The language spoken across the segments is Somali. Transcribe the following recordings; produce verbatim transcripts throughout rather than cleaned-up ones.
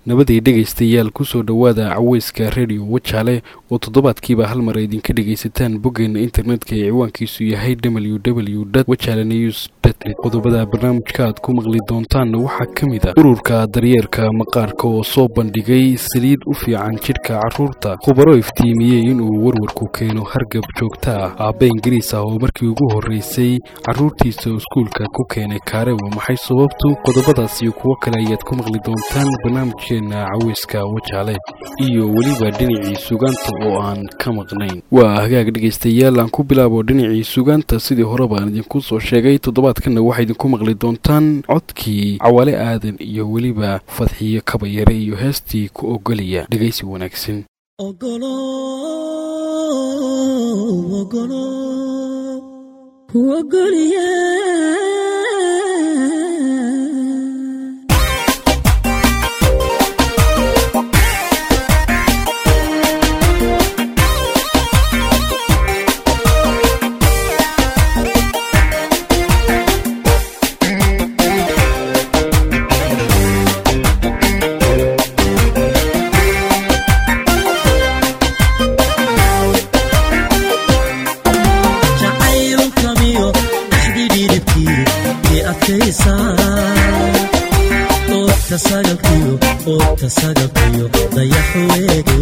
nabadii dhageystayaal ku soo dhawaada caweyska radio Wajaale oo toddobaadkiiba hal mar idin ka dhageysataan boggeena internetka ee ciwaankiisu yahay w w w dot wajaale news dot net. qodobada barnaamijka aad ku maqli doontaan waxaa ka mid ah ururka daryeerka maqaarka oo soo bandhigay saliid u fiican jidhka carruurta, khubaro iftiimiyey inuu warwarku keeno hargab joogto ah, aabe Ingiriis ah oo markii ugu horreysay carruurtiisa iskuulka ku keenay kaarewa maxay sababtu. qodobadaas iyo kuwo kale ayaad ku maqli doontaan barnaamijkeena caweyska Wajaale iyo weliba dhinacii sugaanta oo aan ka maqnayn. waa hagaag dhageystayaal, aan ku bilaabo dhinacii sugaanta. sidii hore baan idinku soo sheegay, toddobaadkana waxaa idinku maqli doontaan codkii Cawaale Aadan iyo weliba Fadxiye Kabayare iyo heestii ku ogolaya. dhegeysi wanaagsan. ogolo ogolo ku ogolaya tasagalkiyo oo tasagalkiyo dayaxweege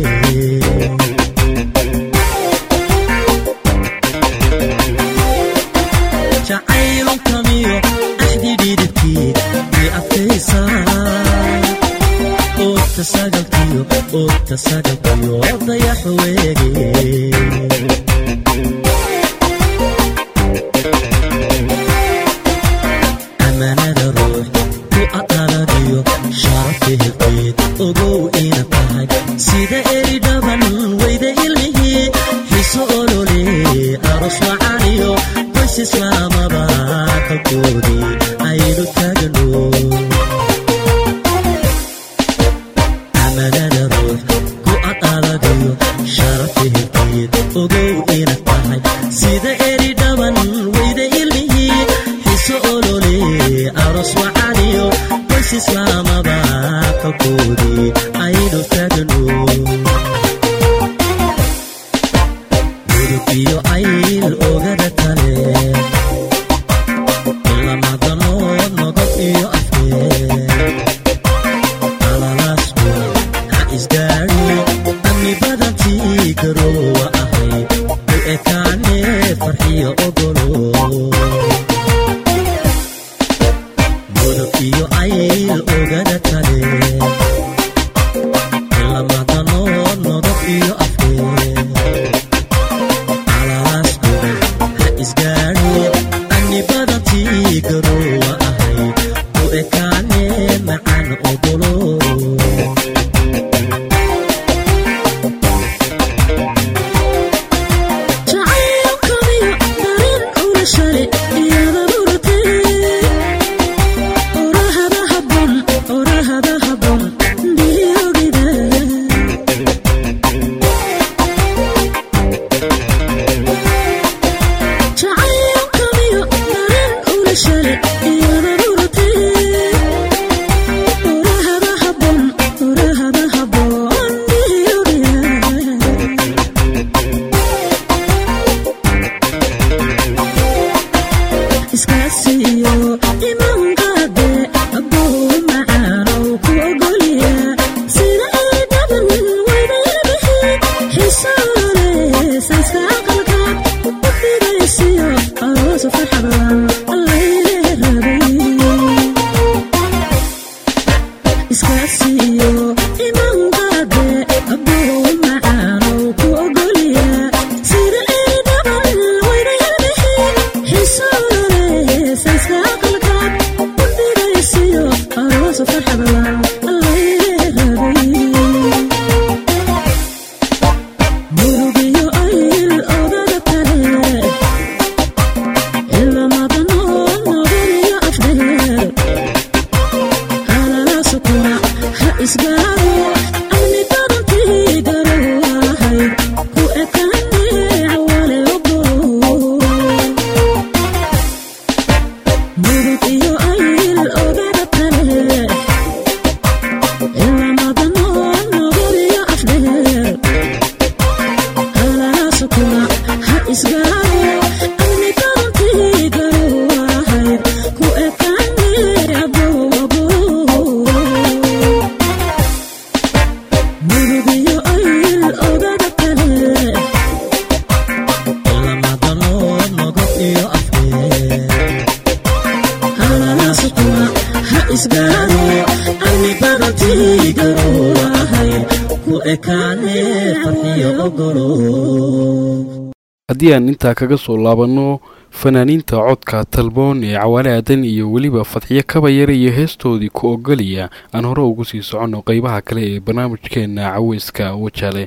jacaylo kamiyo axdi dhidibkii ee afkaysa oo tasagalkiyo oo tasagalkiyo dayaxweege ogow ina tahay sida eri dhaban weyda ilmihii xiso olole aroos wacaaniyo qoys islaamaba kalkoodii aynu taagano amanada ruux ku adaaladayo sharafihilkeed ogow ina tahay sida eri dhaban weyda ilmihii xiso olole aroos wacaaniyo qoys islaamaba kalkoodii aynu taagano mudug iyo ayl ogada kale lamadanood nodob iyo afkeed alalaasku ha isgaadhiyo amni badantii garoowa ahay u ekaane farxiyo ogolo mudug iyo ayl ogada kale lamadanood nodob iyo afkeed alalaasku ha isgaadhiyo amni badantii garoowa ahay u ekaane macaan ogolo Mudug iyo ayl ogada kale ilama isgaaro ani badati garowa ahay ku ekaane farxiyo ogolo. haddii aan intaa kaga soo laabanno fanaaniinta codka talboon ee Cawaale Aadan iyo weliba Fadxiye Kabayare iyo heestoodii ku ogoliya aan hore ugu sii soconno qaybaha kale ee barnaamijkeena Caweyska Wajaale.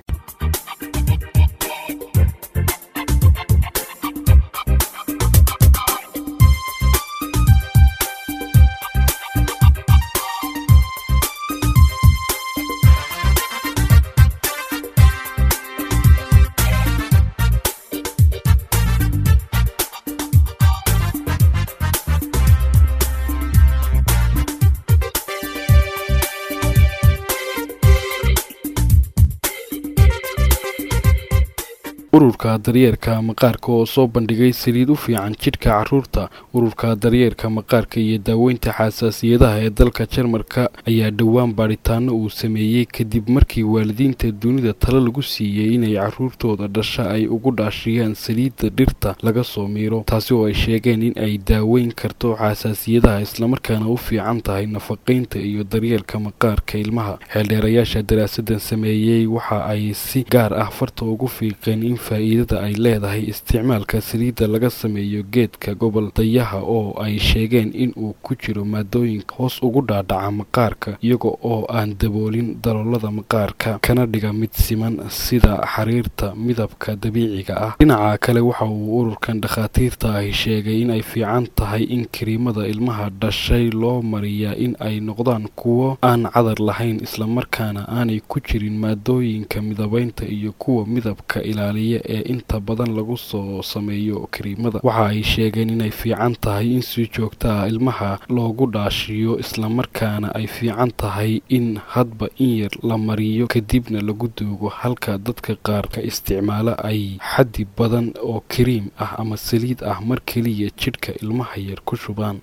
ururka daryeerka maqaarka oo soo bandhigay saliid u fiican jidhka carruurta. ururka daryeerka maqaarka iyo daaweynta xasaasiyadaha ee dalka Jarmalka ayaa dhowaan baaritaano uu sameeyay kadib markii waalidiinta dunida talo lagu siiyay inay carruurtooda dhasha ay ugu dhaashiyaan saliidda dhirta laga soo miiro, taasi oo ay sheegeen in ay daaweyn karto xasaasiyadaha isla markaana u fiican tahay nafaqeynta iyo daryeelka maqaarka ilmaha. xeeldheerayaasha daraasadan sameeyay waxa ay si gaar ah farta ugu fiiqeen in faa'iidada ay leedahay isticmaalka saliidda laga sameeyo geedka gobol dayaha oo ay sheegeen in uu ku jiro maadooyinka hoos ugu dhaadhaca maqaarka iyaga oo aan daboolin daloolada maqaarka kana dhiga mid siman sida xariirta midabka dabiiciga ah. dhinaca kale waxa uu ururkan dhakhaatiirta ahi sheegay in ay fiican tahay in kiriimada ilmaha dhashay loo mariyaa in ay noqdaan kuwo aan cadar lahayn isla markaana aanay ku jirin maadooyinka midabeynta iyo kuwa midabka ilaaliya ee inta badan lagu soo sameeyo kiriimada. waxa ay sheegeen inay fiican tahay in si joogto ah ilmaha loogu dhaashiyo isla markaana ay fiican tahay in hadba in yar la mariyo kadibna lagu duugo, halka dadka qaar ka isticmaala ay xaddi badan oo kiriim ah ama saliid ah mar keliya jidhka ilmaha yar ku shubaan.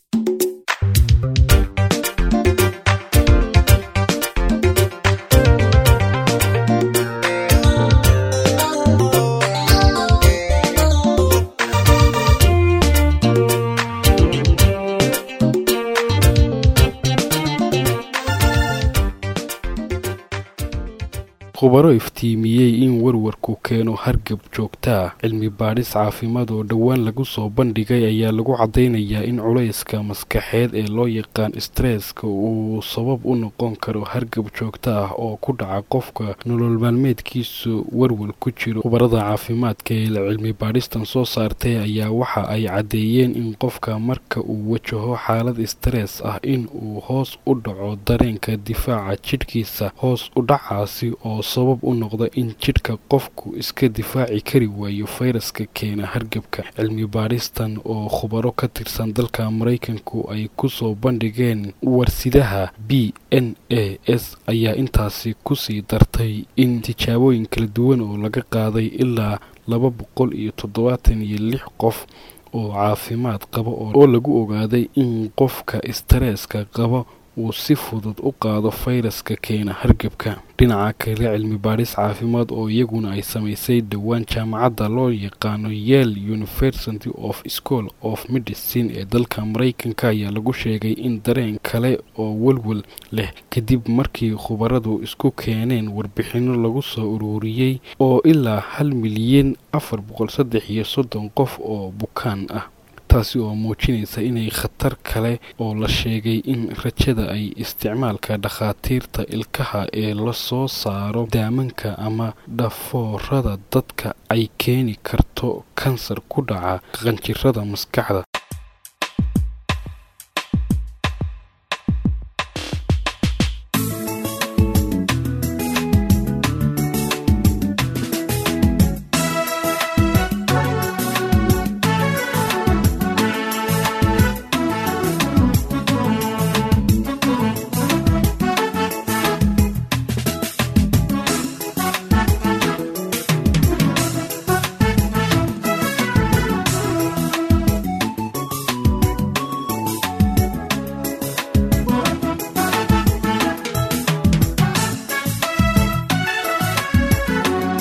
khubaro iftiimiyey in warwarku keeno hargab joogta ah. cilmi baadhis caafimaad oo dhowaan lagu soo bandhigay ayaa lagu caddaynayaa in culayska maskaxeed ee loo yaqaan stresska uu sabab u noqon karo hargab joogta ah oo ku dhaca qofka nolol maalmeedkiisu warwar ku jiro. khubarada caafimaadka ee cilmi baadhistan soo saartay ayaa waxa ay caddeeyeen in qofka marka uu wajaho xaalad stress ah in uu hoos u dhaco dareenka difaaca jidhkiisa. hoos u dhacaasi oo sabab u noqda in jidhka qofku iska difaaci kari waayo fayraska keena hargabka. cilmi baadhistan oo khubaro ka tirsan dalka Mareykanku ay ku soo bandhigeen warsidaha B N A S ayaa intaasi ku sii dartay in tijaabooyin kala duwan oo laga qaaday ilaa laba boqol iyo toddobaatan iyo lix qof oo caafimaad qaba oo lagu ogaaday in qofka stresska qaba uu si fudud u qaado fayraska keena hargabka. dhinaca kale cilmi baadhis caafimaad oo iyaguna ay samaysay dhowaan jaamacadda loo yaqaano Yale University of School of Medicine ee dalka Mareykanka ayaa lagu sheegay in dareen kale oo walwal leh kadib markii khubaradu isku keeneen warbixino lagu soo ururiyey oo ilaa hal milyan afar boqol saddex iyo soddon qof oo bukaan ah, taasi oo muujinaysa inay khatar kale oo la sheegay in rajada ay isticmaalka dhakhaatiirta ilkaha ee la soo saaro daamanka ama dhafoorada dadka ay keeni karto kansar ku dhaca qanjirada maskaxda.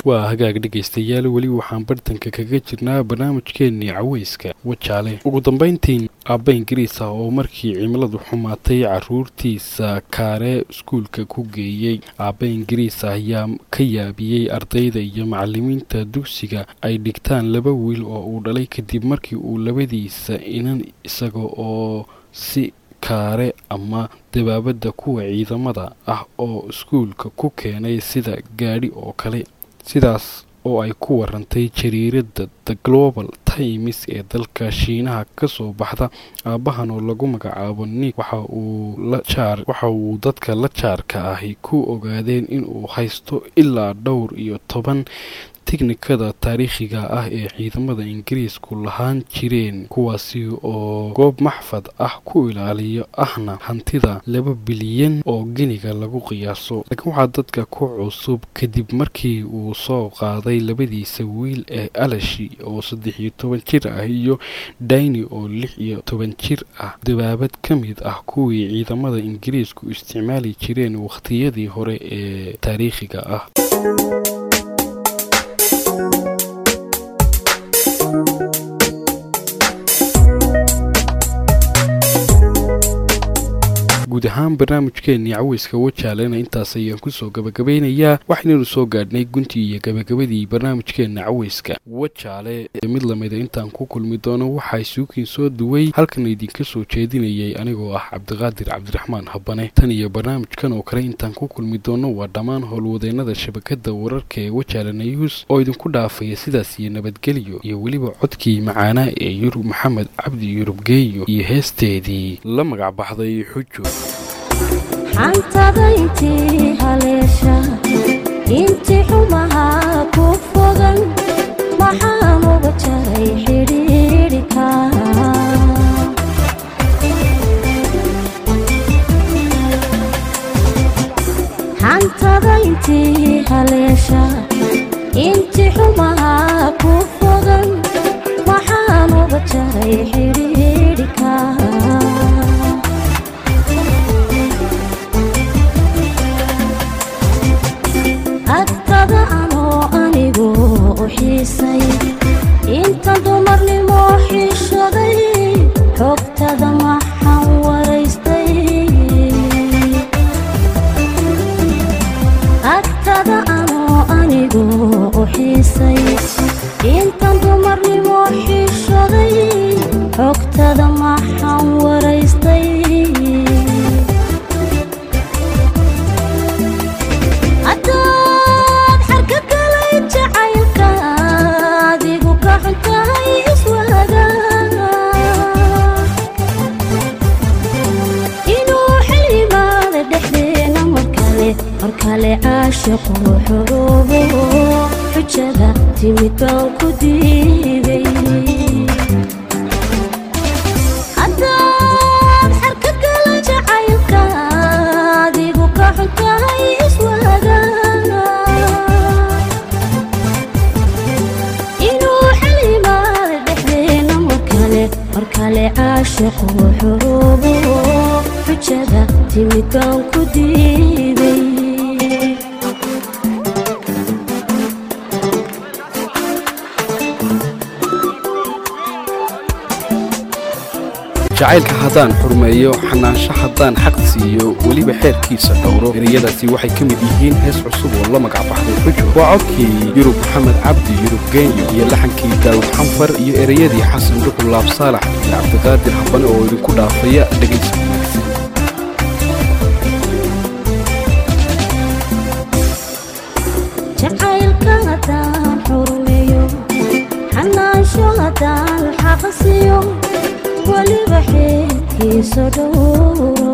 waa hagaag dhegaystayaal weli waxaan bartanka kaga jirnaa barnaamijkeennii caweyska wajaale. ugu dambayntiin aabba ingiriis ah oo markii cimiladu xumaatay caruurtiisa kaare iskuulka ku geeyey. aabba ingiriis ah ayaa ka yaabiyey ardayda iyo macalimiinta dugsiga ay dhigtaan laba wiil oo uu dhalay kadib markii uu labadiisa inan isaga oo si kaare ama dabaabadda kuwa ciidamada ah oo iskuulka ku keenay sida gaadhi oo kale. sidaas oo ay ku warantay jariiradda The Global Times ee dalka Shiinaha ka soo baxda. aabbahan oo lagu magacaabo Nick waxa uu la jaar waxa uu dadka la jaarka ahi ku ogaadeen in uu haysto ilaa dhowr iyo toban tiknikada taariikhiga ah ee ciidamada Ingiriisku lahaan jireen, kuwaasi oo goob maxfad ah ku ilaaliyo ahna hantida laba bilyan oo giniga lagu qiyaaso. laakiin waxaa dadka ku cusub kadib markii uu soo qaaday labadiisa wiil ee Alashi oo saddex iyo toban jir ah iyo Dayni oo lix iyo toban jir ah, dabaabad ka mid ah kuwii ciidamada Ingiriisku isticmaali jireen waqtiyadii hore ee taariikhiga ah. guud ahaan barnaamijkeennii caweyska wajaalena intaas ayaan kusoo gabagabeynayaa. waxaynu soo gaadhnay guntii iyo gabagabadii barnaamijkeenna caweyska wajaale. mid lamida intaan ku kulmi doono waxaa suukiin soo duway halkan idinka soo jeedinayay anigoo ah cabdiqaadir cabdiraxmaan habane. tan iyo barnaamijkan oo kale intaan ku kulmi doono waa dhammaan howlwadeennada shabakada wararka ee wajaale news oo idinku dhaafaya sidaas iyo nabadgelyo iyo weliba codkii macaanaa ee yurub maxamed cabdi yurub geeyo iyo heesteedii la magac baxday xujo. xantada intii haleesha intii xumaha ku fogan maxaan uga jaray xidhiidhika. xantada intii haleesha intii xumaha ku fogan maxaan uga jaray xidhiidhika. agtada anoo anigu u xiisay intan dumarnimo xishaday xogtada maxaan waraystay. agtada anoo anigu u xiisay intan dumarnimo xishaday xogtada maxaan waraystay. markale caashiqu xuruubo xujada timid baan ku diiday. haddaad xarka gala jacaylka adigu ka xuntahay iswaaga inuu xilimaada dhexdeena markale markale caashiqu xuruubo xujada timid baan ku diiday. jacaylka haddaan xurmeeyo xanaansho haddaan xaq siiyo weliba xeerkiisa dhowro. ereyadaasi waxay ka mid yihiin hees cusub oo la magac baxday xujo. waa codkii yurub maxamed cabdi yurub geeyo iyo laxankii daawud xanfar iyo ereyadii xasan dhuxul laab saalax iyo cabdiqaadir habane oo idinku dhaafaya dhegaysi wanaagsan. jacaylka haddaan xurmeeyo xanaansho haddaan xaq siiyo weliba xeerkiisa dhowro.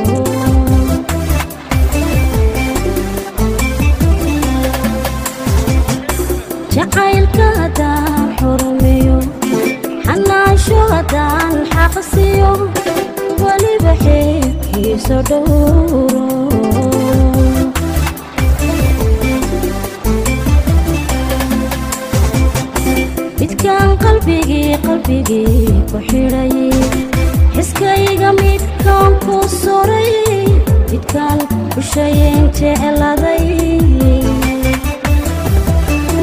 jacaylka haddaan xurmeeyo xanaansho haddaan xaq siiyo weliba xeerkiisa dhowro. midkaan qalbigii qalbigii ku xidhay xiskayga midkaan ku suray midkaan ushayeyn jecladay.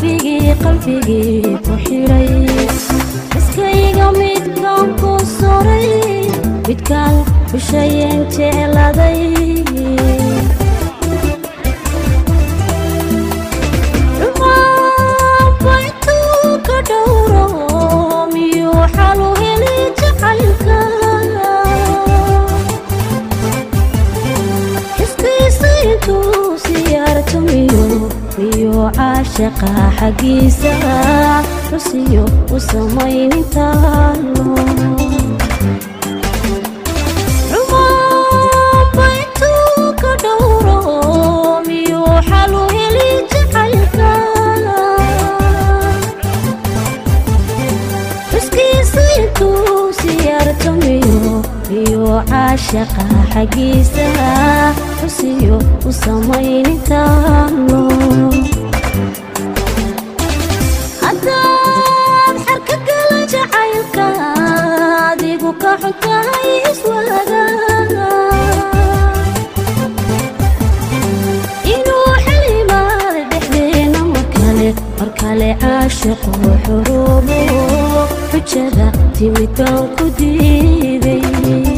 qalbigii qalbigii ku xidhay iskayga midkaan ku soray midkaan bishayeen jecladay عاشقة حقيسة رسيو وسمين تالو عمان بيتو كدورو ميو حلو هلي جحلكا رسكي سيتو سيارتو ميو ميو عاشقة حقيسة رسيو وسمين تالو كحكاي اسوغا إنو حليما دحدينا مركالي مركالي عاشق وحروبو حجدا تيمتان كديدي